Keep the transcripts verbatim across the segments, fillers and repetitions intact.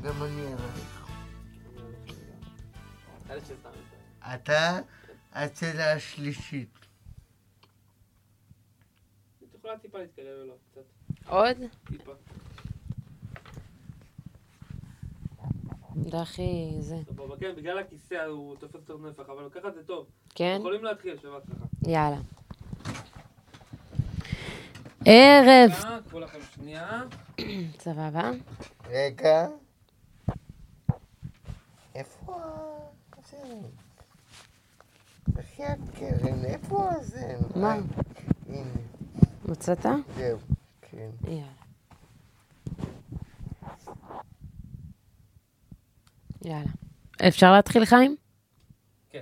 גם אני עלייך. אתה הצלע השלישית. את יכולה טיפה להתקרב אלו, קצת. עוד? טיפה. זה הכי זה. סבבה, כן, בגלל הכיסא הוא תופס יותר נפח, אבל ככה זה טוב. כן? יכולים להתחיל, שבת ככה. יאללה. ערב. קחו לכם שנייה. סבבה. רגע. איפה זה? בחייאת קרן, איפה זה? מה? הנה. מצאת? זהו, כן. יאללה. יאללה. אפשר להתחיל, חיים? כן.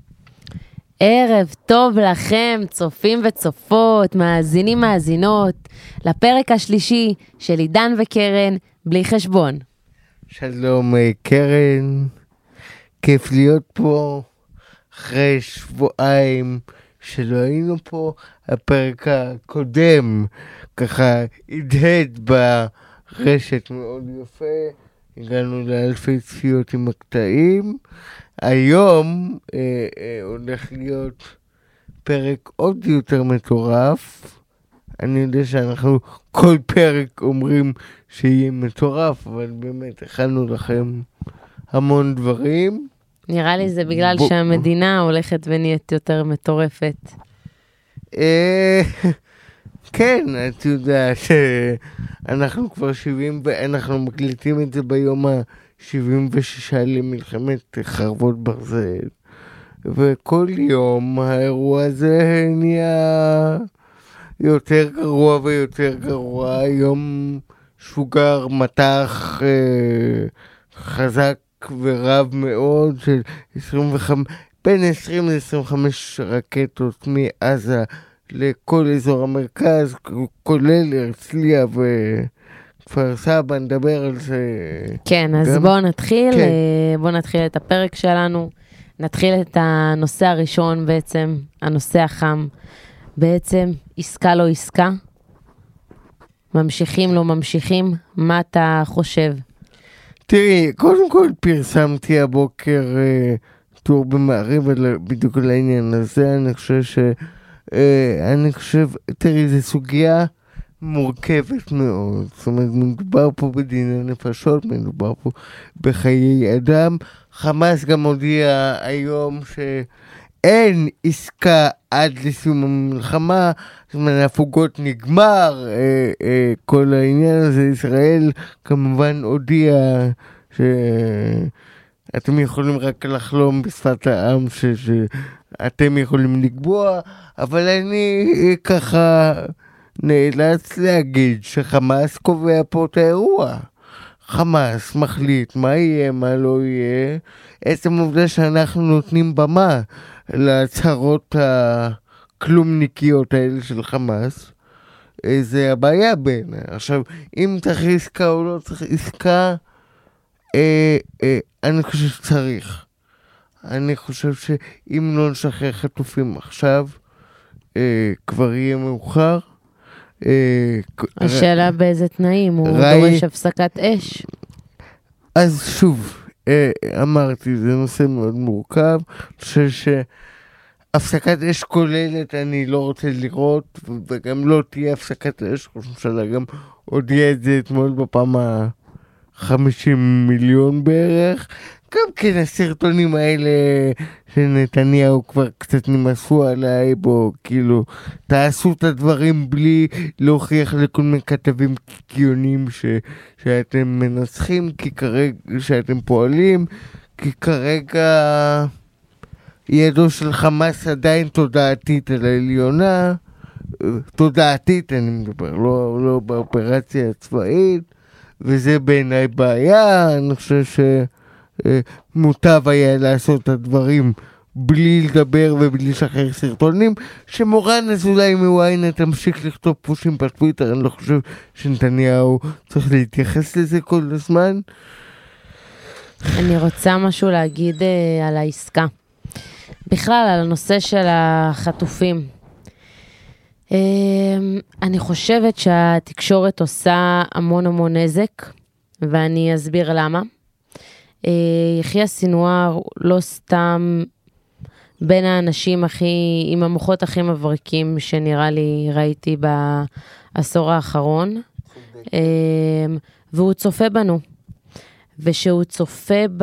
ערב טוב לכם, צופים וצופות, מאזינים מאזינות, לפרק השלישי של עידן וקרן, בלי חשבון. שלום קרן, כיף להיות פה אחרי שבועיים שלא היינו פה. הפרק הקודם ככה הדהד ברשת מאוד יפה, הגענו לאלפי צפיות עם הקטעים. היום אה, אה, הולך להיות פרק עוד יותר מטורף. אני יודע שאנחנו כל פרק אומרים שיהיה מטורף, אבל באמת הכנו לכם המון דברים. נראה לי זה בגלל בוא... שהמדינה הולכת ונהיית יותר מטורפת. אה, כן, את יודעת שאנחנו כבר שבעים, ואנחנו מקליטים את זה ביום ה-שבעים ושש למלחמת חרבות ברזל, וכל יום האירוע הזה נהיה יותר גרוע ויותר גרוע. היום שוגר מתח אה, חזק ורב מאוד של עשרים וחמש, בין עשרים ל-עשרים וחמש רקטות מעזה לכל אזור המרכז, כולל הרצליה וכפר סבא. נדבר על זה. כן, אז גם... בואו נתחיל, כן. בואו נתחיל את הפרק שלנו, נתחיל את הנושא הראשון בעצם, הנושא החם, בעצם עסקה לא עסקה, ממשיכים לא ממשיכים, מה אתה חושב? תראי, קודם כל פרסמתי הבוקר אה, טור במעריב בדיוק על העניין הזה. אני חושב ש... אה, אני חושב, תראי, זו סוגיה מורכבת מאוד. זאת אומרת, מדובר פה בדיני נפשות, מדובר פה בחיי אדם. חמאס גם הודיע היום שאין עסקה עד לסיום המלחמה, זאת אומרת, הפוגות נגמר, אה, אה, כל העניין הזה. ישראל כמובן הודיע שאתם יכולים רק לחלום בשפת העם, ש, שאתם יכולים לקבוע, אבל אני ככה נאלץ להגיד שחמאס קובע פה את האירוע. חמאס מחליט מה יהיה, מה לא יהיה. עצם העובדה שאנחנו נותנים במה להצהרות הכלומניקיות האלה של חמאס, זה הבעיה בין. עכשיו, אם צריך עסקה או לא צריך עסקה, אה, אה, אני חושב שצריך. אני חושב שאם לא נשחרר חטופים עכשיו, אה, כבר יהיה מאוחר. אה, השאלה ר... באיזה תנאים, הוא ראי... דורש הפסקת אש. אז שוב, אה, אמרתי, זה נושא מאוד מורכב. אני חושב ש... הפסקת אש כוללת אני לא רוצה לראות, וגם לא תהיה הפסקת אש. ראש הממשלה גם הודיע את זה אתמול בפעם ה-חמישים מיליון בערך. גם כן הסרטונים האלה שנתניהו כבר קצת נמסו עליי, בו כאילו תעשו את הדברים בלי להוכיח לכל מיני כתבים קיקיונים ש- שאתם מנצחים, כי כרגע שאתם פועלים, כי כרגע ידו של חמאס עדיין תודעתית על העליונה, תודעתית אני מדבר, לא, לא באופרציה הצבאית, וזה בעיניי בעיה. אני חושב שמוטב היה לעשות את הדברים בלי לדבר ובלי לשחרר סרטונים. שמורן אזולאי מוויינט תמשיך לכתוב פושים בטוויטר, אני לא חושב שנתניהו צריך להתייחס לזה כל הזמן. אני רוצה משהו להגיד אה, על העסקה. בכלל, על הנושא של החטופים. אני חושבת שהתקשורת עושה המון המון נזק, ואני אסביר למה. יחיא סינואר לא סתם בין האנשים הכי, עם המוחות הכי מבריקים שנראה לי ראיתי בעשור האחרון, והוא צופה בנו, ושהוא צופה ב...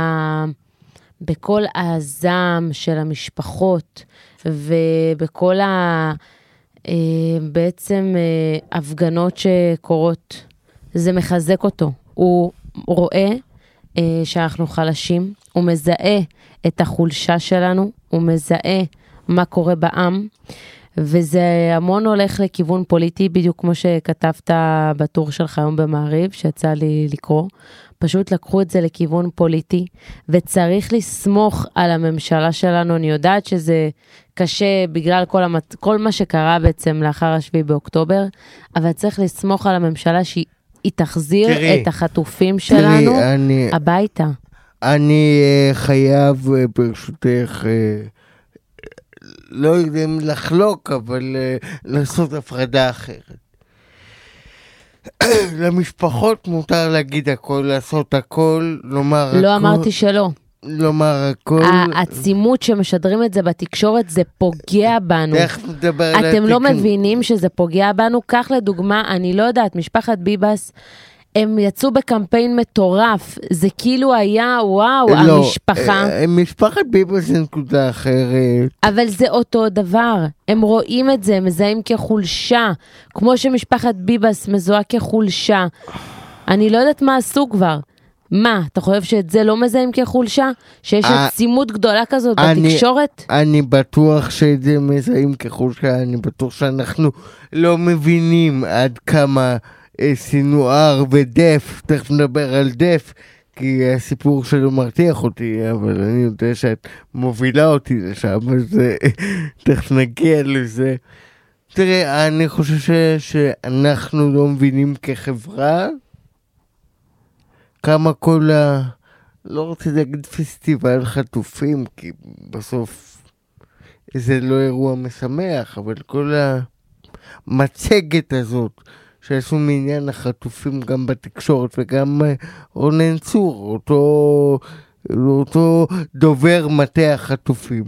בכל הזעם של המשפחות, ובכל ה... בעצם הפגנות שקורות, זה מחזק אותו. הוא רואה שאנחנו חלשים, הוא מזהה את החולשה שלנו, הוא מזהה מה קורה בעם, וזה המון הולך לכיוון פוליטי, בדיוק כמו שכתבת בטור שלך היום במעריב, שיצא לי לקרוא. פשוט לקחו את זה לכיוון פוליטי, וצריך לסמוך על הממשלה שלנו. אני יודעת שזה קשה בגלל כל, המת... כל מה שקרה בעצם לאחר השביעי באוקטובר, אבל צריך לסמוך על הממשלה שהיא תחזיר תראי, את החטופים שלנו תראי, אני, הביתה. אני uh, חייב uh, ברשותך, uh, לא יודע אם לחלוק, אבל uh, לעשות הפרדה אחרת. למשפחות מותר להגיד הכל, לעשות הכל, לומר הכל. לא אמרתי שלא. לומר הכל. העצימות שמשדרים את זה בתקשורת, זה פוגע בנו. איך מדבר על התקשורת? אתם לא מבינים שזה פוגע בנו? כך לדוגמה, אני לא יודעת, משפחת ביבס, הם יצאו בקמפיין מטורף, זה כאילו היה, וואו, לא, המשפחה. משפחת ביבס זה נקודה אחרת. אבל זה אותו דבר, הם רואים את זה, הם מזהים כחולשה, כמו שמשפחת ביבס מזוהה כחולשה. אני לא יודעת מה עשו כבר. מה, אתה חושב שאת זה לא מזהים כחולשה? שיש עצימות גדולה כזאת בתקשורת? אני בטוח שאת זה מזהים כחולשה, אני בטוח שאנחנו לא מבינים עד כמה... סינואר ודף, תכף נדבר על דף, כי הסיפור שלו מרתיח אותי, אבל אני יודע שאת מובילה אותי לשם, אז תכף נגיע לזה. תראה, אני חושב ש, שאנחנו לא מבינים כחברה, כמה כל ה... לא רוצה להגיד פסטיבל חטופים, כי בסוף זה לא אירוע משמח, אבל כל המצגת הזאת, שעשו מעניין החטופים גם בתקשורת, וגם רונן צור, אותו, אותו דובר מטה החטופים,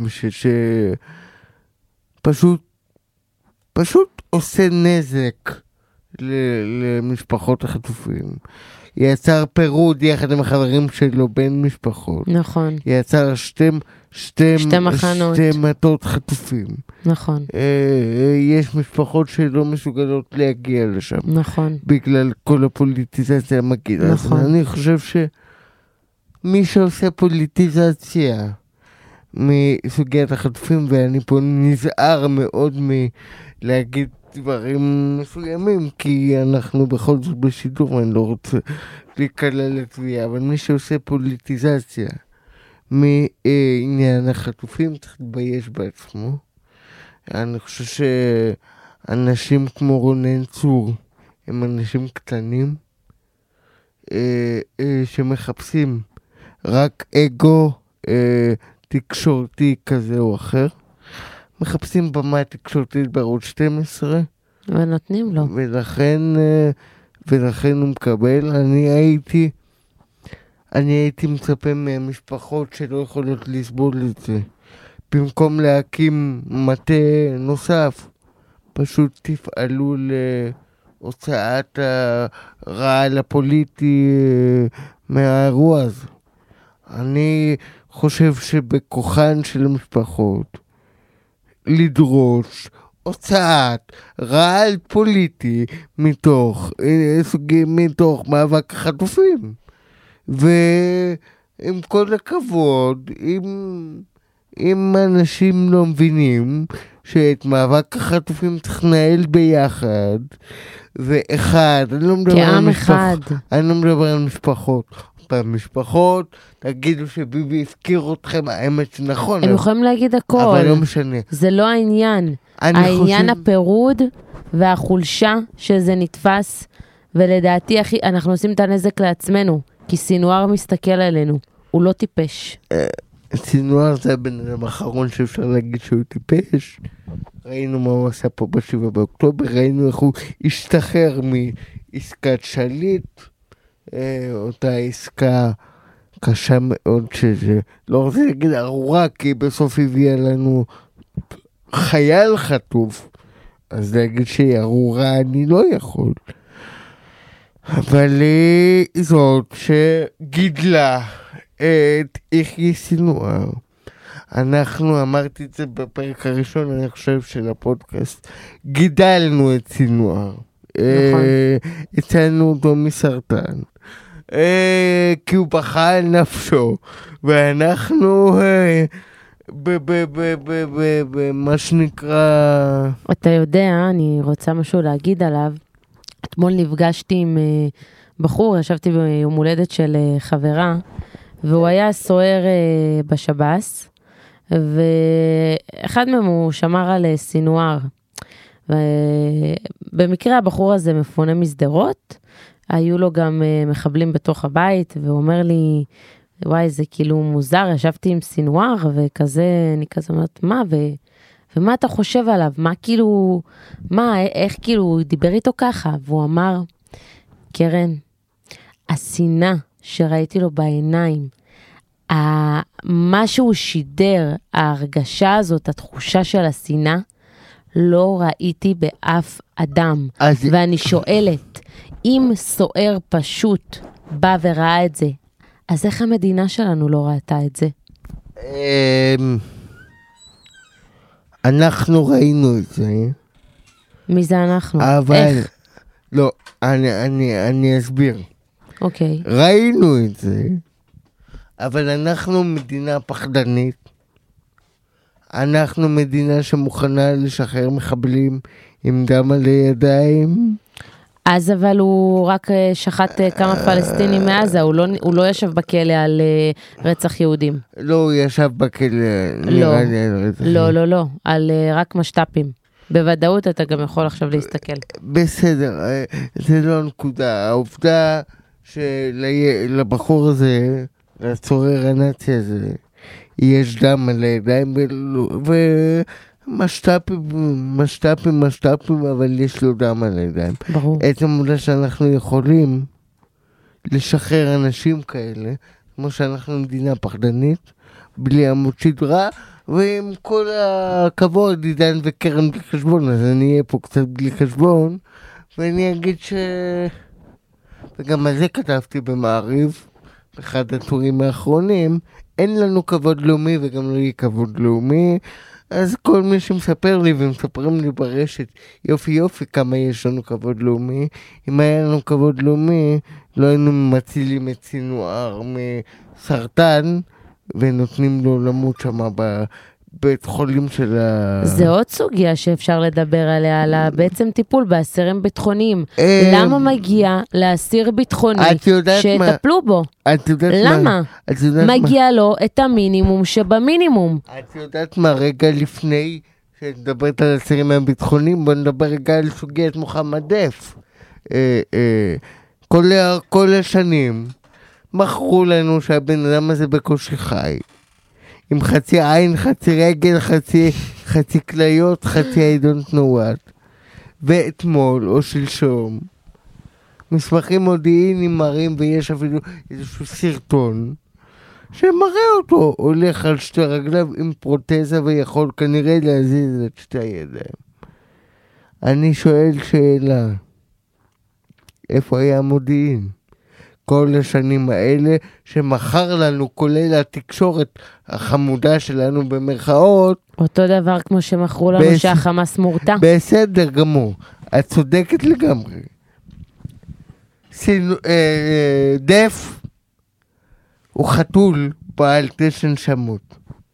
שפשוט, פשוט עושה נזק למשפחות החטופים. יצר פירוד יחד עם החברים שלו בין משפחות. נכון. יצר שתי, שתי, שתי מחנות. שתי מטות חטופים. נכון. אה, יש משפחות שלא מסוגלות להגיע לשם. נכון. בגלל כל הפוליטיזציה המגיעה. נכון. אז אני חושב שמי שעושה פוליטיזציה מסוגיית החטופים, ואני פה נזהר מאוד מלהגיד דברים מסוימים, כי אנחנו בכל זאת בשידור, ואני לא רוצה להיכלל לתביעה, אבל מי שעושה פוליטיזציה מעניין החטופים צריך להתבייש בעצמו. אני חושב שאנשים כמו רונן צור הם אנשים קטנים אה, אה, שמחפשים רק אגו אה, תקשורתי כזה או אחר. מחפשים במה תקשורתית בערוץ שתים עשרה. ונותנים לו. ולכן, ולכן הוא מקבל. אני הייתי, אני הייתי מצפה מהמשפחות שלא יכולות לסבול את זה. במקום להקים מטה נוסף, פשוט תפעלו להוצאת הרעל הפוליטי מהאירוע הזה. אני חושב שבכוחן של המשפחות, לדרוש הוצאת רעל פוליטי מתוך סוגים, מתוך מאבק החטופים. ועם כל הכבוד, אם, אם אנשים לא מבינים שאת מאבק החטופים צריך לנהל ביחד, ואחד, אני לא מדבר על משפחות, אני לא מדבר על משפחות. במשפחות, תגידו שביבי הפקיר אתכם, האמת שנכון. הם יכולים להגיד הכל. אבל לא משנה. זה לא העניין. העניין הפירוד והחולשה שזה נתפס, ולדעתי אנחנו עושים את הנזק לעצמנו, כי סינואר מסתכל עלינו, הוא לא טיפש. סינואר זה הבן אדם האחרון שאפשר להגיד שהוא טיפש. ראינו מה הוא עשה פה בשבעה באוקטובר, ראינו איך הוא השתחרר מעסקת שליט, אה, אותה עסקה קשה מאוד, שזה לא רוצה להגיד ארורה, כי בסוף הביאה לנו חייל חטוף, אז להגיד שהיא ארורה אני לא יכול. אבל היא זאת שגידלה את יחיא סינואר. אנחנו, אמרתי את זה בפרק הראשון, אני חושב, של הפודקאסט, גידלנו את סינואר. נכון. הצלנו אותו מסרטן. כי הוא בכה על נפשו, ואנחנו במה שנקרא... אתה יודע, אני רוצה משהו להגיד עליו. אתמול נפגשתי עם בחור, ישבתי ביום הולדת של חברה, והוא היה סוער בשב"ס, ואחד מהם הוא שמר על סינואר. ובמקרה הבחור הזה מפונה מסדרות, היו לו גם מחבלים בתוך הבית, והוא אומר לי, וואי, זה כאילו מוזר, ישבתי עם סינואר, וכזה, אני כזה אומרת, מה, ו... ומה אתה חושב עליו? מה כאילו, מה, איך כאילו, הוא דיבר איתו ככה? והוא אמר, קרן, השנאה שראיתי לו בעיניים, מה שהוא שידר, ההרגשה הזאת, התחושה של השנאה, לא ראיתי באף אדם. אז... ואני שואלת, אם סוער פשוט בא וראה את זה, אז איך המדינה שלנו לא ראתה את זה? אנחנו ראינו את זה. מי זה אנחנו? אבל... איך? לא, אני, אני, אני אסביר. אוקיי. ראינו את זה, אבל אנחנו מדינה פחדנית. אנחנו מדינה שמוכנה לשחרר מחבלים עם דם על הידיים. אז אבל הוא רק שחט כמה פלסטינים מעזה, הוא לא, הוא לא ישב בכלא על רצח יהודים. לא, הוא ישב בכלא, נראה לי על רצח. לא, לא, לא, על רק משטפים. בוודאות אתה גם יכול עכשיו להסתכל. בסדר, זה לא הנקודה. העובדה שלבחור הזה, לצורר הנאצי הזה, יש דם על הידיים ו... משטפים, משטפים, משטפים, אבל יש לו דם על הידיים. ברור. עצם העובדה שאנחנו יכולים לשחרר אנשים כאלה, כמו שאנחנו מדינה פחדנית, בלי עמוד שדרה, ועם כל הכבוד, עידן וקרן בלי חשבון, אז אני אהיה פה קצת בלי חשבון, ואני אגיד ש... וגם על זה כתבתי במעריב, באחד הטורים האחרונים, אין לנו כבוד לאומי וגם לא יהיה כבוד לאומי, אז כל מי שמספר לי ומספרים לי ברשת, יופי יופי כמה יש לנו כבוד לאומי, אם היה לנו כבוד לאומי, לא היינו מצילים את סינואר מסרטן, ונותנים לו למות שם בבית חולים של ה... זה עוד סוגיה שאפשר לדבר עליה, על בעצם טיפול באסירים ביטחוניים. למה מגיע לאסיר ביטחוני שטפלו בו? את יודעת מה? למה? מגיע לו את המינימום שבמינימום. את יודעת מה? רגע לפני שנדברת על האסירים הביטחוניים, בוא נדבר רגע על סוגיית מוחמד דף. כל השנים מכרו לנו שהבן אדם הזה בקושי חי. עם חצי עין, חצי רגל, חצי, חצי כליות, חצי I don't know what. ואתמול או שלשום, מסמכים מודיעיניים מראים, ויש אפילו איזשהו סרטון, שמראה אותו, הולך על שתי רגליו עם פרוטזה, ויכול כנראה להזיז את שתי הידיים. אני שואל שאלה, איפה היה המודיעין? כל השנים האלה שמחר לנו, כולל התקשורת החמודה שלנו במרכאות. אותו דבר כמו שמכרו לנו בס... שהחמאס מורתע. בסדר גמור, את צודקת לגמרי. סינו, אה, דף הוא חתול בעל תשן שמות.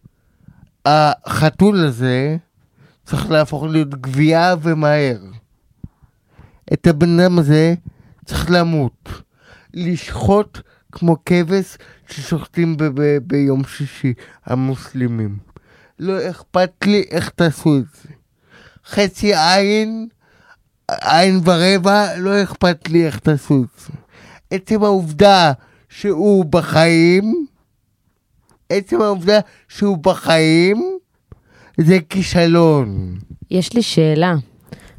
החתול הזה צריך להפוך להיות גבייה ומהר. את הבן אדם הזה צריך למות. לשחוט כמו כבש ששוחטים ב- ב- ביום שישי המוסלמים. לא אכפת לי איך תעשו את זה. חצי עין, עין ורבע, לא אכפת לי איך תעשו את זה. עצם העובדה שהוא בחיים, עצם העובדה שהוא בחיים, זה כישלון. יש לי שאלה.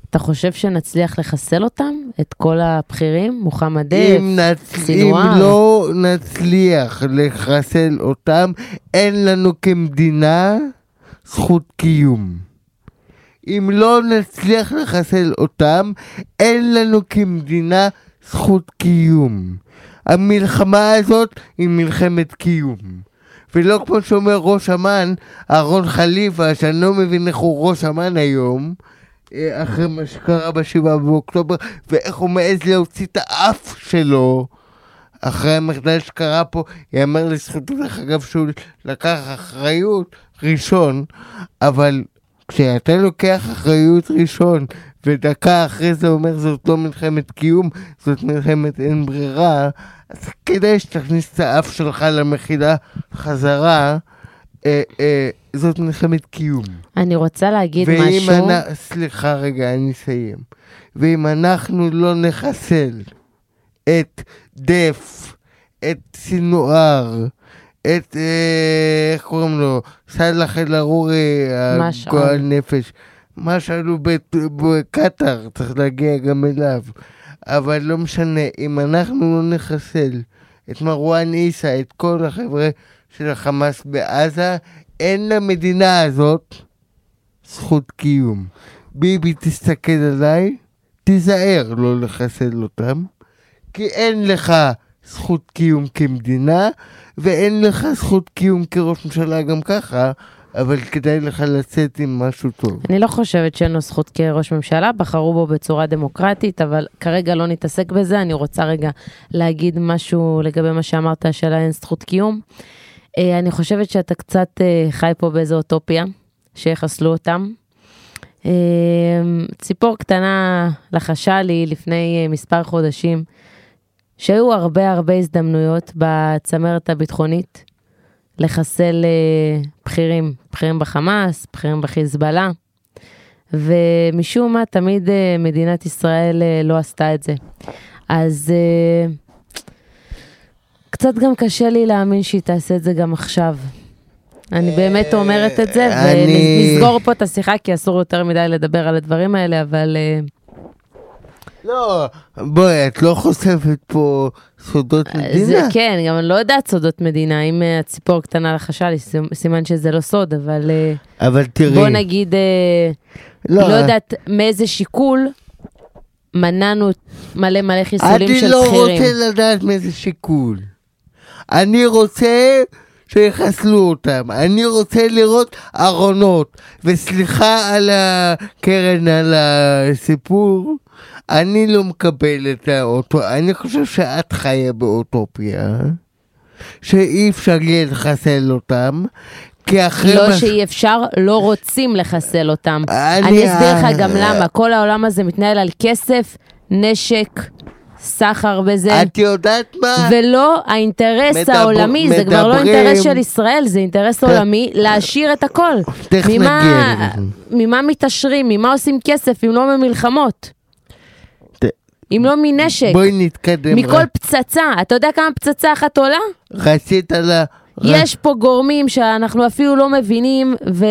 אתה חושב שנצליח לחסל אותם? את כל הבכירים? מוחמד דף, אם, נצ... סינואר? אם לא נצליח לחסל אותם, אין לנו כמדינה זכות קיום. אם לא נצליח לחסל אותם, אין לנו כמדינה זכות קיום. המלחמה הזאת היא מלחמת קיום. ולא כמו שאומר ראש אמ"ן, אהרון חליפה, שאני לא מבין איך הוא ראש אמ"ן היום, אחרי מה שקרה בשבעה באוקטובר, ואיך הוא מעז להוציא את האף שלו, אחרי המחדל שקרה פה, יאמר לזכותו דרך אגב שהוא לקח אחריות ראשון, אבל כשאתה לוקח אחריות ראשון, ודקה אחרי זה אומר זאת לא מלחמת קיום, זאת מלחמת אין ברירה, אז כדאי שתכניס את האף שלך למחילה חזרה, אה, אה, זאת מלחמת קיום. אני רוצה להגיד ואם משהו. אני, סליחה רגע, אני אסיים. ואם אנחנו לא נחסל את דף, את סינואר, את, אה, איך קוראים לו, סלח אל-עארורי, הגועל נפש, מה שעלו בקטר, צריך להגיע גם אליו. אבל לא משנה, אם אנחנו לא נחסל את מרואן עיסא, את כל החבר'ה של החמאס בעזה, אין למדינה הזאת זכות קיום. ביבי, תסתכל עליי, תיזהר לא לחסל אותם, כי אין לך זכות קיום כמדינה, ואין לך זכות קיום כראש ממשלה גם ככה, אבל כדאי לך לצאת עם משהו טוב. אני לא חושבת שאין לו זכות כראש ממשלה, בחרו בו בצורה דמוקרטית, אבל כרגע לא נתעסק בזה. אני רוצה רגע להגיד משהו לגבי מה שאמרת, שאלה אין זכות קיום. אני חושבת שאתה קצת חי פה באיזו אוטופיה, שיחסלו אותם. ציפור קטנה לחשה לי לפני מספר חודשים, שהיו הרבה הרבה הזדמנויות בצמרת הביטחונית, לחסל בכירים, בכירים בחמאס, בכירים בחיזבאללה, ומשום מה תמיד מדינת ישראל לא עשתה את זה. אז קצת גם קשה לי להאמין שהיא תעשה את זה גם עכשיו. אני באמת אומרת את זה, ונסגור פה את השיחה, כי אסור יותר מדי לדבר על הדברים האלה, אבל לא, בואי, את לא חושפת פה סודות מדינה? זה כן, גם אני לא יודעת סודות מדינה, אם הציפור קטנה לחשה לי, סימן שזה לא סוד, אבל אבל תראי, בוא נגיד, לא יודעת מאיזה שיקול, מנענו מלא מלא חיסולים של בכירים. אני לא רוצה לדעת מאיזה שיקול. אני רוצה שיחסלו אותם. אני רוצה לראות ארונות. וסליחה על הקרן, על הסיפור, אני לא מקבל את האוטו. אני חושב שאת חיה באוטופיה, שאי אפשר יהיה לחסל אותם, לא שאי אפשר, לא רוצים לחסל אותם. אני אסביר לך גם למה. כל העולם הזה מתנהל על כסף, נשק, סחר בזה. את יודעת מה? ולא האינטרס העולמי, זה כבר לא אינטרס של ישראל, זה אינטרס עולמי, להשאיר את הכל. ממה מתעשרים, ממה עושים כסף, אם לא ממלחמות? אם לא מנשק. בואי נתקדם. מכל פצצה. אתה יודע כמה פצצה אחת עולה? רצית על ה... יש פה גורמים שאנחנו אפילו לא מבינים,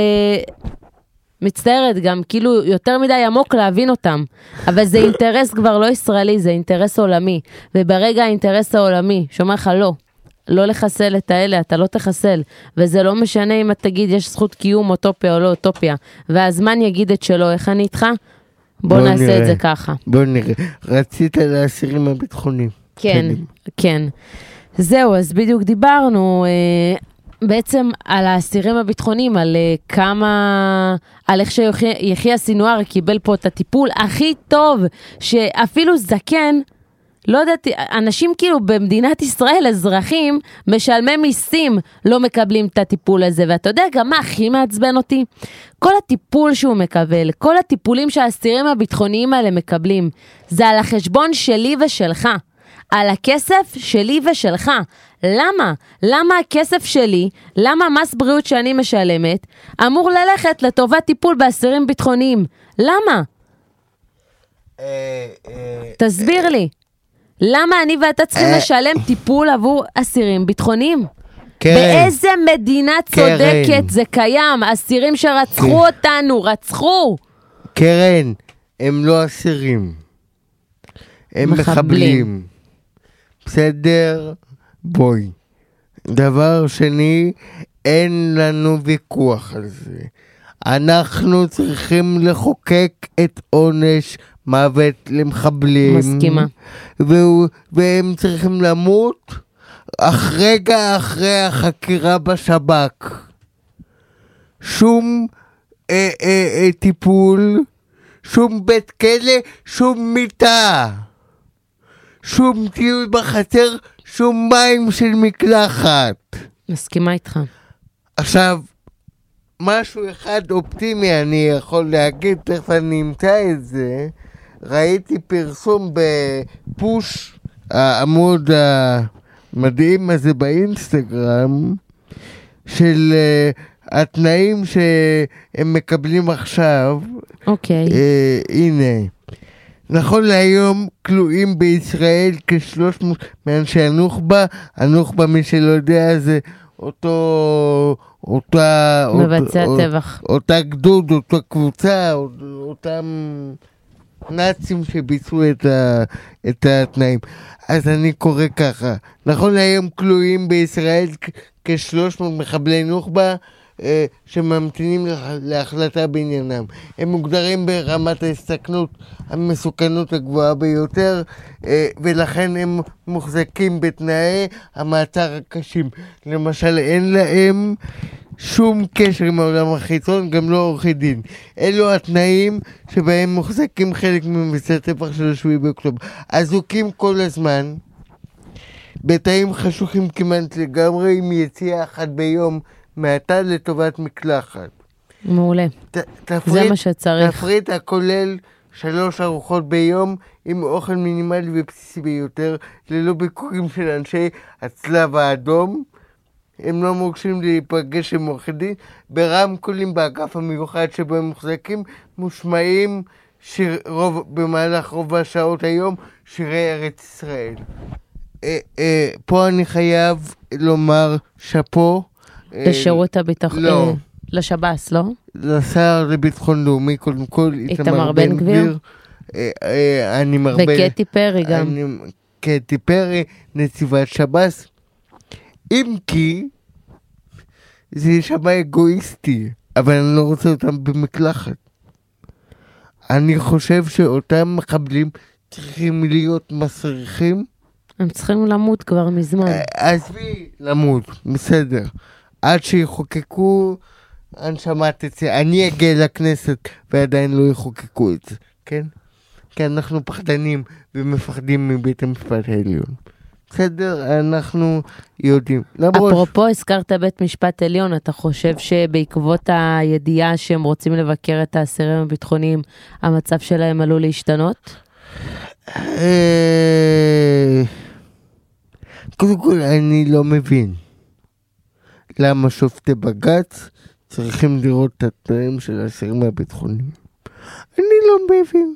ומצטערת גם, כאילו יותר מדי עמוק להבין אותם. אבל זה אינטרס כבר לא ישראלי, זה אינטרס עולמי. וברגע האינטרס העולמי, שאומר לך לא, לא לחסל את האלה, אתה לא תחסל. וזה לא משנה אם את תגיד יש זכות קיום אוטופיה או לא אוטופיה. והזמן יגיד את שלו, איך אני איתך? בוא, בוא נעשה נראה. את זה ככה. בוא נראה. רצית על האסירים הביטחוניים. כן, כן. זהו, אז בדיוק דיברנו אה, בעצם על האסירים הביטחוניים, על אה, כמה, על איך שיחיא סינואר קיבל פה את הטיפול הכי טוב, שאפילו זקן, לא יודעת, אנשים כאילו במדינת ישראל, אזרחים, משלמי מיסים, לא מקבלים את הטיפול הזה, ואתה יודע גם מה הכי מעצבן אותי? כל הטיפול שהוא מקבל, כל הטיפולים שהאסירים הביטחוניים האלה מקבלים, זה על החשבון שלי ושלך. על הכסף שלי ושלך. למה? למה הכסף שלי, למה מס בריאות שאני משלמת, אמור ללכת לטובת טיפול באסירים ביטחוניים? למה? תסביר לי. למה אני ואתה צריכים לשלם טיפול עבור אסירים ביטחוניים? באיזה מדינה צודקת זה קיים? אסירים שרצחו אותנו, רצחו. קרן, הם לא אסירים. הם מחבלים. מחבלים. בסדר? בואי. דבר שני, אין לנו ויכוח על זה. אנחנו צריכים לחוקק את עונש מוות למחבלים. מסכימה. והוא, והם צריכים למות אך רגע אחרי החקירה בשב"כ. שום אה, אה, אה, טיפול, שום בית כלא, שום מיטה, שום טיול בחצר, שום מים של מקלחת. מסכימה איתך. עכשיו, משהו אחד אופטימי אני יכול להגיד, תכף אני אמצא את זה. ראיתי פרסום בפוש, העמוד המדהים הזה באינסטגרם, של uh, התנאים שהם מקבלים עכשיו. אוקיי. Uh, הנה, נכון להיום כלואים בישראל כשלוש מאות מאנשי הנוח'בה. הנוח'בה, מי שלא יודע, זה אותו, אותה, מבצע אות, טבח. אותה גדוד, אותה קבוצה, אותם נאצים שביצעו את, ה, את התנאים. אז אני קורא ככה, נכון להיום כלואים בישראל כשלוש מאות מחבלי נוח'בה אה, שממתינים להחלטה בעניינם. הם מוגדרים ברמת ההסתכנות המסוכנות הגבוהה ביותר, אה, ולכן הם מוחזקים בתנאי המעצר הקשים. למשל, אין להם שום קשר עם העולם החיצון, גם לא עורכי דין. אלו התנאים שבהם מוחזקים חלק ממבצעי הטבח של השביעי באוקטובר. אזוקים כל הזמן, בתאים חשוכים כמעט לגמרי, עם יציאה אחת ביום מעתה לטובת מקלחת. מעולה. ת, תפריט, זה מה שצריך. תפריט הכולל שלוש ארוחות ביום, עם אוכל מינימלי ובסיסי ביותר, ללא ביקורים של אנשי הצלב האדום. הם לא מורשים להיפגש עם עורכי דין. ברמקולים באגף המיוחד שבו הם מוחזקים מושמעים שיר, רוב, במהלך רוב השעות היום שירי ארץ ישראל. אה, אה, פה אני חייב לומר שפו. לשירות הביטחון, לא. לשב"ס, לא? לשר לביטחון לאומי, קודם כל, איתמר בן גביר. אה, אה, אני מרבה... וקטי פרי גם. אני, קטי פרי, נציבת שב"ס. אם כי זה יישמע אגואיסטי, אבל אני לא רוצה אותם במקלחת. אני חושב שאותם מחבלים צריכים להיות מסריחים. הם צריכים למות כבר מזמן. עזבי למות, בסדר. עד שיחוקקו, אני שמעת את זה, אני אגיע לכנסת ועדיין לא יחוקקו את זה, כן? כי אנחנו פחדנים ומפחדים מבית המשפט העליון. בסדר, אנחנו יודעים. למרות... אפרופו, הזכרת בית משפט עליון, אתה חושב שבעקבות הידיעה שהם רוצים לבקר את האסירים הביטחוניים, המצב שלהם עלול להשתנות? קודם כל, אני לא מבין. למה שופטי בג"ץ צריכים לראות את התנאים של האסירים הביטחוניים? אני לא מבין.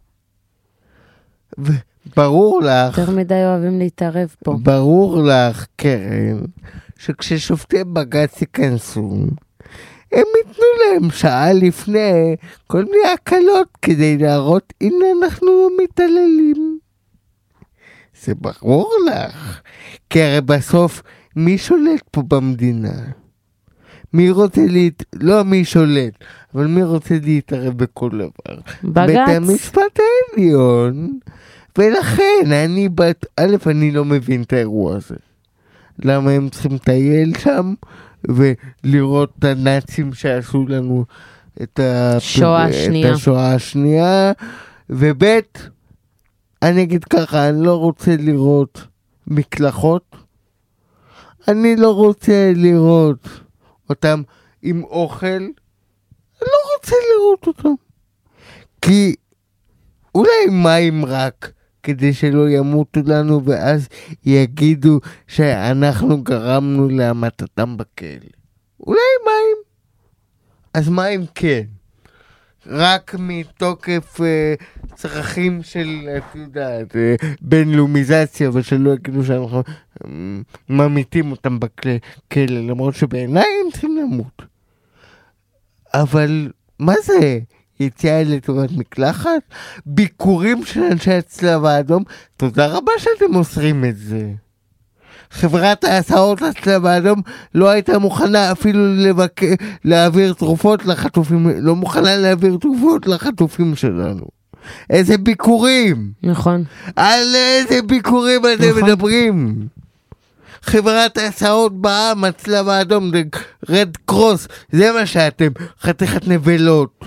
וברור לך... יותר מדי אוהבים להתערב פה. ברור לך, קרן, שכששופטי בג"ץ ייכנסו, הם ייתנו להם שעה לפני כל מיני הקלות כדי להראות, הנה אנחנו מתעללים. זה ברור לך. כי הרי בסוף, מי שולט פה במדינה? מי רוצה להת... לא מי שולט, אבל מי רוצה להתערב בכל דבר? בג"ץ. בית המשפט העליון. ולכן, אני בת... א', אני לא מבין את האירוע הזה. למה הם צריכים לטייל שם, ולראות את הנאצים שעשו לנו את, שואה הפ... השנייה. את השואה השנייה. וב', אני אגיד ככה, אני לא רוצה לראות מקלחות. אני לא רוצה לראות אותם עם אוכל. אני לא רוצה לראות אותם. כי אולי מים רק, כדי שלא ימותו לנו, ואז יגידו שאנחנו גרמנו להמתתם בכלא. אולי מים. אז מים כן. רק מתוקף אה, צרכים של, את יודעת, אה, בינלאומיזציה, ושלא יגידו שאנחנו אה, ממיתים אותם בכלא, למרות שבעיניי הם צריכים למות. אבל מה זה? יציאה לטובת מקלחת, ביקורים של אנשי הצלב האדום, תודה רבה שאתם מוסרים את זה. חברת ההסעות הצלב האדום לא הייתה מוכנה אפילו לבק... להעביר תרופות לחטופים, לא מוכנה להעביר תרופות לחטופים שלנו. איזה ביקורים. נכון. על איזה ביקורים אתם נכון. מדברים. חברת ההסעות בעם, הצלב האדום, רד קרוס, זה מה שאתם, חתיכת נבלות.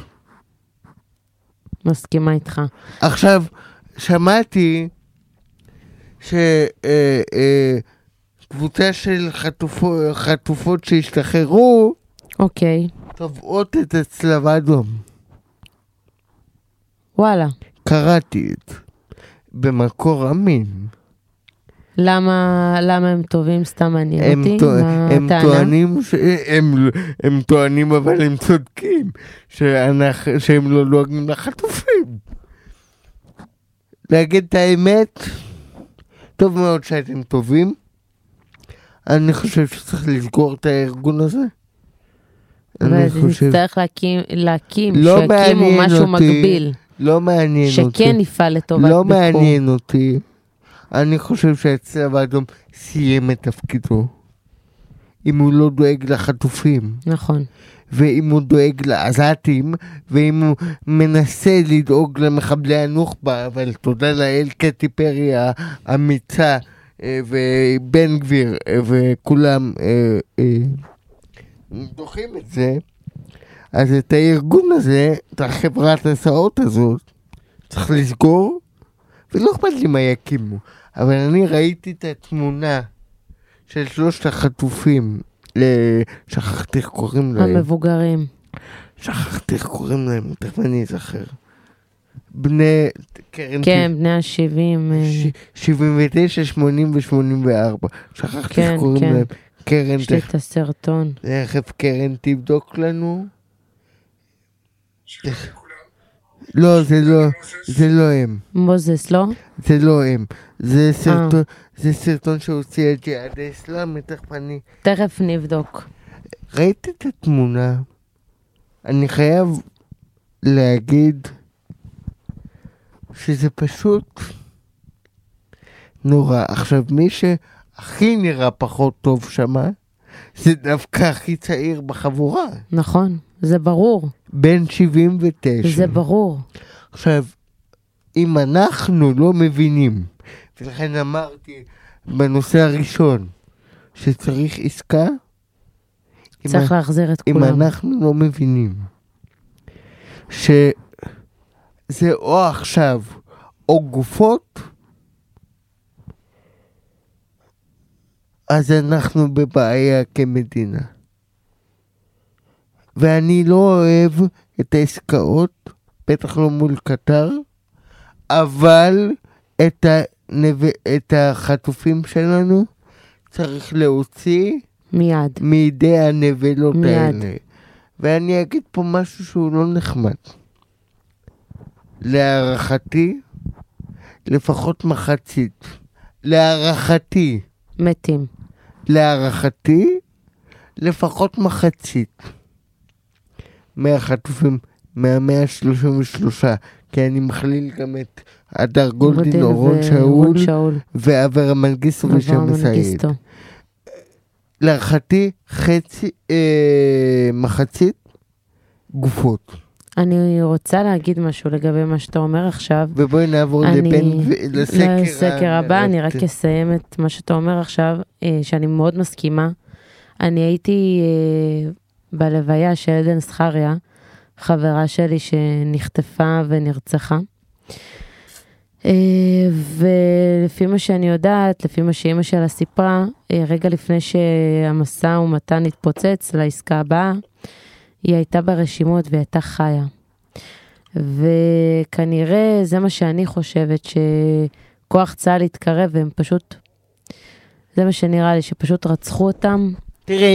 מסכימה איתך. עכשיו, שמעתי שקבוצה של חטופו, חטופות שהשתחררו, אוקיי. תובעות את הצלב האדום. וואלה. קראתי את זה. במקור אמין. למה, למה הם טובים? סתם מעניין הם, אותי. טוע, מה הם הטענה? טוענים ש... הם, הם טוענים אבל הם צודקים שאנחנו, שהם לא דואגים לחטופים. להגיד את האמת, טוב מאוד שאתם טובים. אני חושב שצריך לסגור את הארגון הזה. אני חושב... וצריך להקים, להקים לא שיקימו משהו אותי, מקביל. לא מעניין שכן אותי. שכן יפעל לטובת לא ביקור. מעניין אותי. אני חושב שהצלב האדום סיים את תפקידו. אם הוא לא דואג לחטופים. נכון. ואם הוא דואג לעזתים, ואם הוא מנסה לדאוג למחבלי הנוח'בה, אבל תודה לאל קטי פרי האמיצה, ובן גביר, וכולם דוחים את זה, אז את הארגון הזה, את החברת הסעות הזאת, צריך לסגור, ולא אכפת לי מה יקימו. אבל אני ראיתי את התמונה של שלושת החטופים, שכחתי איך קוראים להם. המבוגרים. שכחתי איך קוראים להם, תכף אני אזכר. בני קרן... כן, בני ה-שבעים. שבעים ותשע, שמונים ו-שמונים וארבע. שכחתי איך קוראים להם. קרן... יש לי את הסרטון. תכף קרן תבדוק לנו. לא, זה לא, זה לא הם. מוזס, לא? זה לא הם. זה סרטון, זה סרטון שהוציא את ג'יהאד האסלאמי, תכף אני... תכף נבדוק. ראית את התמונה? אני חייב להגיד שזה פשוט נורא. עכשיו, מי שהכי נראה פחות טוב שמה, זה דווקא הכי צעיר בחבורה. נכון, זה ברור. בן שבעים ותשע. זה ברור. עכשיו, אם אנחנו לא מבינים, ולכן אמרתי בנושא הראשון, שצריך עסקה, צריך להחזיר את אם כולם. אם אנחנו לא מבינים, שזה או עכשיו, או גופות, אז אנחנו בבעיה כמדינה. ואני לא אוהב את העסקאות, בטח לא מול קטר, אבל את, הנב... את החטופים שלנו צריך להוציא מיד. מידי הנבלות מיד. האלה. ואני אגיד פה משהו שהוא לא נחמד. להערכתי, לפחות מחצית. להערכתי. מתים. להערכתי, לפחות מחצית. מהחטופים, מהמאה שלושים ושלושה, כי אני מכליל גם את הדר גולדין, אורון שאול, שאול. ואברה מנגיסטו ושם סעיד. להערכתי, חצי, אה, מחצית, גופות. אני רוצה להגיד משהו לגבי מה שאתה אומר עכשיו. ובואי נעבור אני... לבן, לסקר, לסקר הבא, אני רק אסיים את מה שאתה אומר עכשיו, שאני מאוד מסכימה. אני הייתי בלוויה של עדן זכריה, חברה שלי שנחטפה ונרצחה. ולפי מה שאני יודעת, לפי מה שאמא שלה סיפרה, רגע לפני שהמסע ומתן התפוצץ לעסקה הבאה, היא הייתה ברשימות והיא הייתה חיה. וכנראה זה מה שאני חושבת, שכוח צה"ל התקרב והם פשוט, זה מה שנראה לי, שפשוט רצחו אותם. תראי,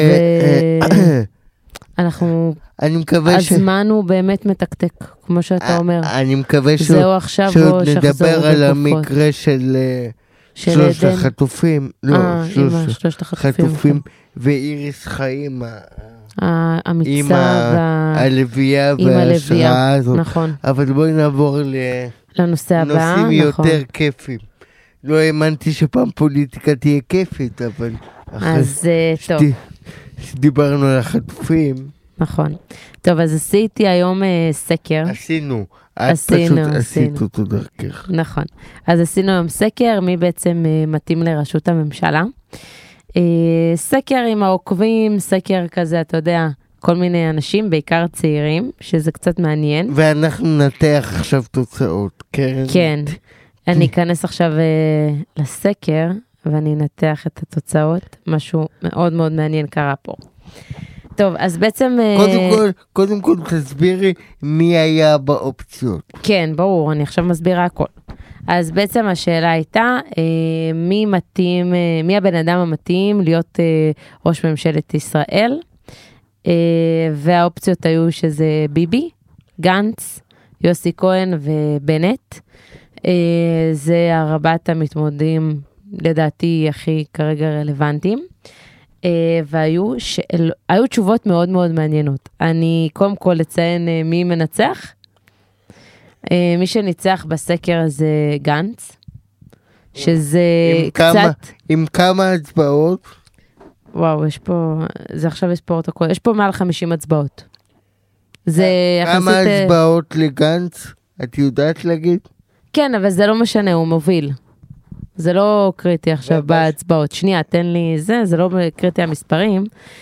אנחנו, אני מקווה ש... הזמן הוא באמת מתקתק, כמו שאתה אומר. אני מקווה זהו עכשיו שעוד נדבר על המקרה של שלושת החטופים. לא, שלושת החטופים. ואיריס חיים. האמיצה. עם וה... הלוויה עם וההשראה הלוויה, הזאת. נכון. אבל בואי נעבור לנושא הבא, לנושאים נכון. יותר כיפים. לא האמנתי שפעם פוליטיקה תהיה כיפית, אבל... אז uh, טוב. שדיברנו על החטופים. נכון. טוב, אז עשיתי היום uh, סקר. עשינו. את עשינו, פשוט עשינו. עשית אותו דרכך. נכון. אז עשינו היום סקר, מי בעצם uh, מתאים לראשות הממשלה. Uh, סקר עם העוקבים, סקר כזה, אתה יודע, כל מיני אנשים, בעיקר צעירים, שזה קצת מעניין. ואנחנו נתח עכשיו תוצאות, כן? כן. אני אכנס עכשיו uh, לסקר, ואני אנתח את התוצאות. משהו מאוד מאוד מעניין קרה פה. טוב, אז בעצם... קודם כל, קודם כל תסבירי מי היה באופציות. כן, ברור, אני עכשיו מסבירה הכל. אז בעצם השאלה הייתה, אה, מי מתאים, אה, מי הבן אדם המתאים להיות אה, ראש ממשלת ישראל, אה, והאופציות היו שזה ביבי, גנץ, יוסי כהן ובנט. אה, זה ארבעת המתמודדים, לדעתי, הכי כרגע רלוונטיים. Uh, והיו שאל... היו תשובות מאוד מאוד מעניינות. אני קודם כל לציין uh, מי מנצח. Uh, מי שניצח בסקר הזה גנץ, שזה עם קצת... כמה, עם כמה הצבעות? וואו, יש פה... זה עכשיו יש פרוטוקול. יש פה מעל חמישים הצבעות. זה כמה יחסית... הצבעות לגנץ? את יודעת להגיד? כן, אבל זה לא משנה, הוא מוביל. זה לא קריטי עכשיו בהצבעות. שנייה, תן לי זה, זה לא קריטי המספרים.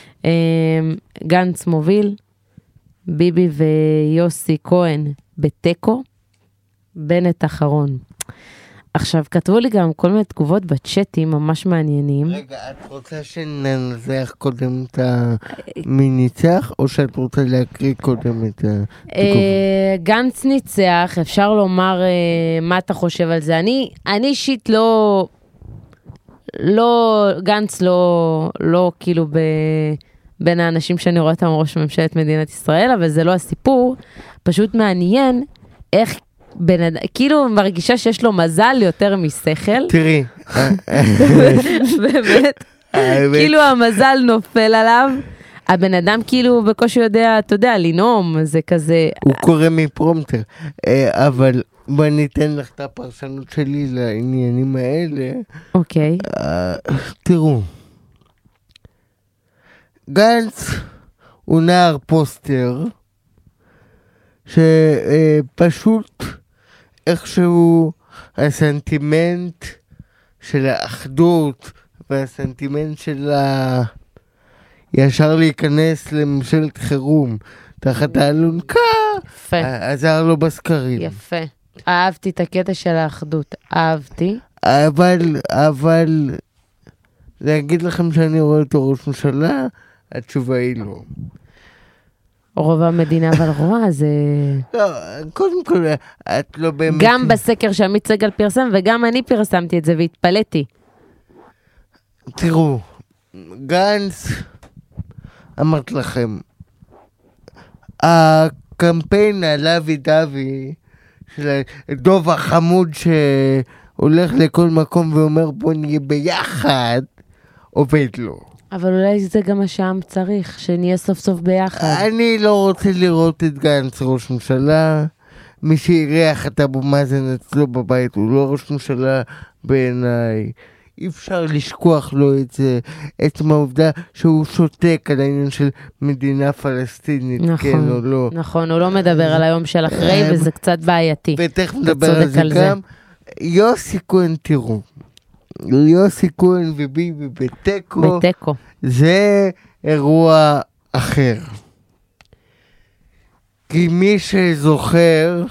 גנץ מוביל, ביבי ויוסי כהן בטקו, בנט אחרון. עכשיו, כתבו לי גם כל מיני תגובות בצ'אטים ממש מעניינים. רגע, את רוצה שננזח קודם את מי ניצח, או שאת רוצה להקריא קודם את התגובות? גנץ ניצח, אפשר לומר מה אתה חושב על זה. אני, אני אישית לא, לא, גנץ לא, לא כאילו ב, בין האנשים שאני רואה אותם ראש ממשלת מדינת ישראל, אבל זה לא הסיפור, פשוט מעניין איך בנד... כאילו מרגישה שיש לו מזל יותר משכל. תראי. באמת. כאילו המזל נופל עליו. הבן אדם כאילו בקושי יודע, אתה יודע, לנאום, זה כזה... הוא קורא מפרומטר. אבל בוא ניתן לך את הפרשנות שלי לעניינים האלה. אוקיי. תראו. גנץ הוא נער פוסטר, שפשוט איכשהו הסנטימנט של האחדות והסנטימנט של ה... ישר להיכנס לממשלת חירום תחת האלונקה, יפה. עזר לו בסקרים. יפה. אהבתי את הקטע של האחדות, אהבתי. אבל, אבל, להגיד לכם שאני רואה אותו ראש ממשלה, התשובה היא לא. רוב המדינה אבל רואה, זה... לא, קודם כל, את לא באמת... גם בסקר שעמית סגל פרסם, וגם אני פרסמתי את זה והתפלאתי. תראו, גנץ, אמרת לכם, הקמפיין הלוי דווי, של דוב החמוד שהולך לכל מקום ואומר בוא נהיה ביחד, עובד לו. אבל אולי זה גם מה שהעם צריך, שנהיה סוף סוף ביחד. אני לא רוצה לראות את גנץ ראש ממשלה. מי שירח את אבו מאזן אצלו בבית הוא לא ראש ממשלה בעיניי. אי אפשר לשכוח לו את זה, את העובדה שהוא שותק על העניין של מדינה פלסטינית, נכון, כן או לא. נכון, הוא לא מדבר על היום של אחרי, וזה קצת בעייתי. ותכף נדבר על זה גם. יוסי כהן, תראו, יוסי כהן וביבי בטקו, בטקו. זה אירוע אחר. כי מי שזוכר,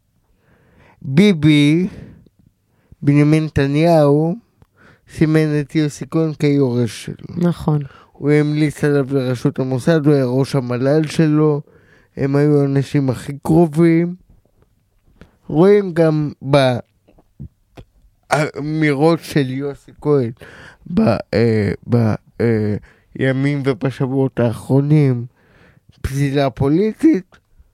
ביבי, בנימין נתניהו, סימן את יוסי כהן כיורש שלו. נכון. הוא המליץ עליו לראשות המוסד, הוא היה ראש המל"ל שלו, הם היו האנשים הכי קרובים. רואים גם באמירות של יוסי כהן בימים ובשבועות האחרונים, פזילה פוליטית.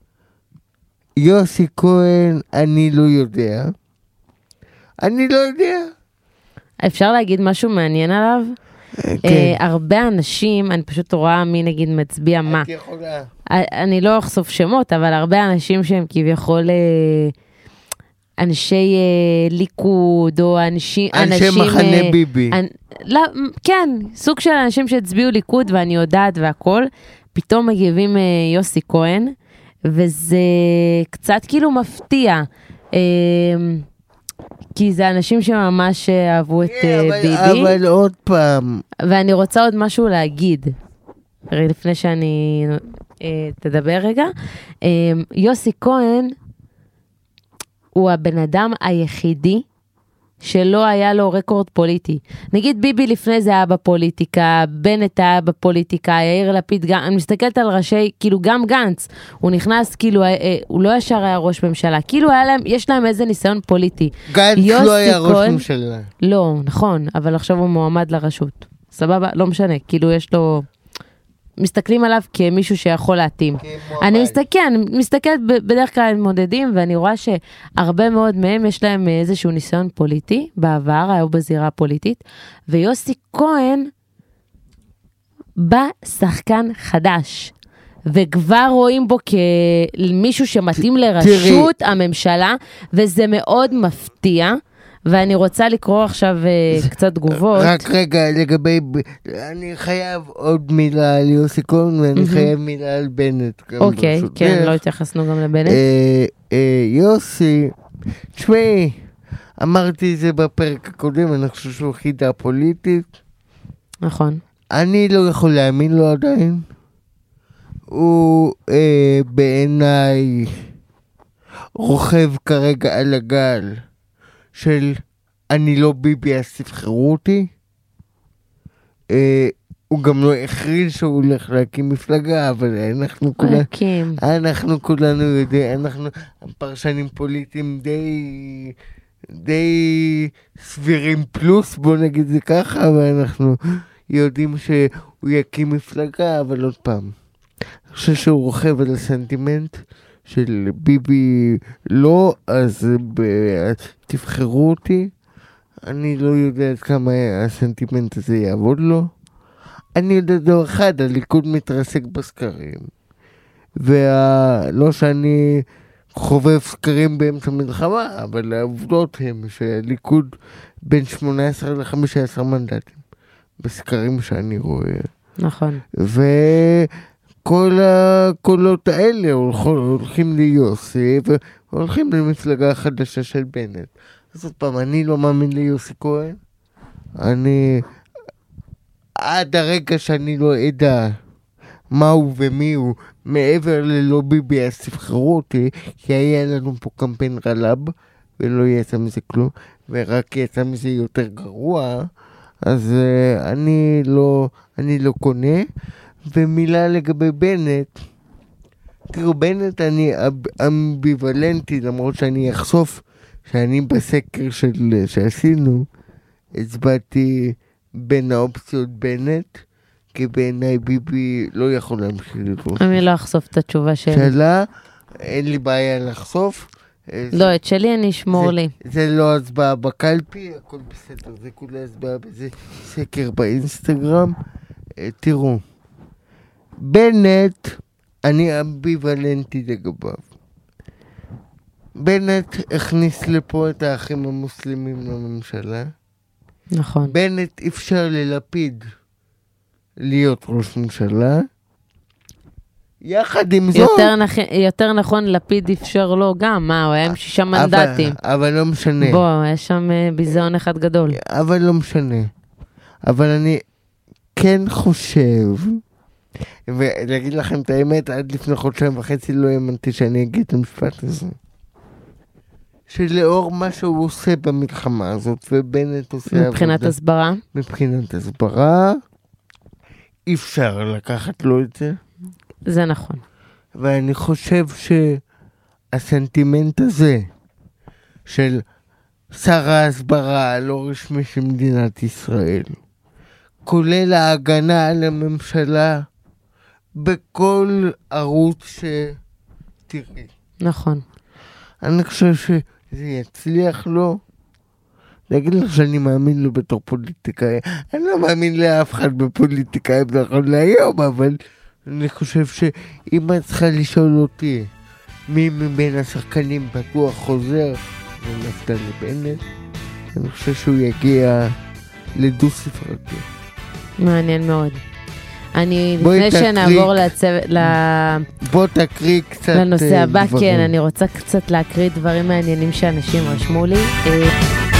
יוסי כהן, אני לא יודע. אני לא יודע. אפשר להגיד משהו מעניין עליו? אה, הרבה אנשים, אני פשוט רואה מי נגיד מצביע מה. את יכולה. אני לא אחשוף שמות, אבל הרבה אנשים שהם כביכול אה, אנשי אה, ליכוד, או אנשים... אנשי אנשים, מחנה אה, ביבי. אנ... לא, כן, סוג של אנשים שהצביעו ליכוד, ואני יודעת והכל, פתאום מגיבים אה, יוסי כהן, וזה קצת כאילו מפתיע, אה, כי זה אנשים שממש אהבו את כן, אה, אבל- ביבי, אבל עוד פעם, ואני רוצה עוד משהו להגיד, הרי לפני שאני אה, תדבר רגע. אה, יוסי כהן הוא הבן אדם היחידי שלא היה לו רקורד פוליטי. נגיד ביבי לפני זה היה בפוליטיקה, בנט היה בפוליטיקה, יאיר לפיד גם, אני מסתכלת על ראשי, כאילו גם גנץ, הוא נכנס, כאילו, אה, אה, הוא לא ישר היה ראש ממשלה, כאילו היה להם, יש להם איזה ניסיון פוליטי. גנץ יוסי לא היה ראש כהן- ממשלה. לא, נכון, אבל עכשיו הוא מועמד לרשות. סבבה? לא משנה, כאילו יש לו... מסתכלים עליו כמישהו שיכול להתאים. אני מסתכל, אני מסתכלת ב- בדרך כלל מודדים, ואני רואה שהרבה מאוד מהם יש להם איזשהו ניסיון פוליטי, בעבר, היו בזירה הפוליטית, ויוסי כהן בא שחקן חדש, וכבר רואים בו כמישהו שמתאים לראשות הממשלה, וזה מאוד מפתיע, ואני רוצה לקרוא עכשיו אה, קצת תגובות. רק רגע, לגבי... אני חייב עוד מילה על יוסי כהן, ואני חייב מילה על בנט. גם אוקיי, ברשותך. כן, לא התייחסנו גם לבנט. אה, אה, יוסי, תשמעי, אמרתי את זה בפרק הקודם, אני חושב שהוא חידה פוליטית. נכון. אני לא יכול להאמין לו עדיין. הוא אה, בעיניי רוכב כרגע על הגל של אני לא ביבי אז תבחרו אותי. אה, הוא גם לא הכריז שהוא הולך להקים מפלגה, אבל אנחנו כולנו, להקים. אנחנו כולנו יודעים, אנחנו פרשנים פוליטיים די, די סבירים פלוס, בוא נגיד זה ככה, ואנחנו יודעים שהוא יקים מפלגה, אבל עוד פעם, אני חושב שהוא רוכב על הסנטימנט של ביבי לא, אז ב- תבחרו אותי. אני לא יודע עד כמה הסנטימנט הזה יעבוד לו. אני יודע דבר אחד, הליכוד מתרסק בסקרים. ולא שאני חובב סקרים באמצע מלחמה, אבל העובדות הן שהליכוד בין שמונה עשרה ל-חמישה עשר מנדטים בסקרים שאני רואה. נכון. וכל הקולות האלה הולכו- הולכים ליוסי והולכים למפלגה חדשה של בנט. אז עוד פעם, אני לא מאמין ליוסי כהן. אני... עד הרגע שאני לא אדע מהו ומי הוא, מעבר ללא ביבי אז תבחרו אותי, כי היה לנו פה קמפיין רלב, ולא יצא מזה כלום, ורק יצא מזה יותר גרוע, אז uh, אני לא, אני לא קונה. ומילה לגבי בנט, תראו, בנט אני אב- אמביוולנטי, למרות שאני אחשוף שאני בסקר של, שעשינו, הצבעתי בין האופציות בנט, כי בעיניי ביבי לא יכול להמשיך לראש. אני לא אחשוף את התשובה שלי. שאלה, אין לי בעיה לחשוף. אה, זה- לא, את שלי אני אשמור זה- לי. זה לא הצבעה בקלפי, הכל בסדר, זה כולה הצבעה בזה סקר באינסטגרם. אה, תראו, בנט, אני אמביוולנטי לגביו. בנט הכניס לפה את האחים המוסלמים לממשלה. נכון. בנט אפשר ללפיד להיות ראש ממשלה. יחד עם זאת... יותר נכ- יותר נכון, לפיד אפשר לו גם, מה, הוא היה עם שישה מנדטים. אבל, אבל לא משנה. בוא, יש שם אה, ביזיון אחד גדול. אבל לא משנה. אבל אני כן חושב, ולהגיד לכם את האמת, עד לפני חודשיים וחצי לא האמנתי שאני אגיד את המשפט הזה. שלאור מה שהוא עושה במלחמה הזאת, ובנט עושה מבחינת עבודה, הסברה. מבחינת הסברה, אי אפשר לקחת לו את זה. זה נכון. ואני חושב שהסנטימנט הזה של שר ההסברה הלא רשמי של מדינת ישראל, כולל ההגנה על הממשלה בכל ערוץ שתראי. נכון. אני חושב שזה יצליח לו, להגיד לך שאני מאמין לו בתור פוליטיקאי. אני לא מאמין לאף אחד בפוליטיקאי נכון להיום, אבל אני חושב שאם את צריכה לשאול אותי מי מבין השחקנים בטוח חוזר, זה נפתלי בנט. אני חושב שהוא יגיע לדו ספרתי. מעניין מאוד. אני, לפני שנעבור לצוות, בוא תקריא קצת לנושא הבא, כן, אני רוצה קצת להקריא דברים מעניינים שאנשים רשמו לי.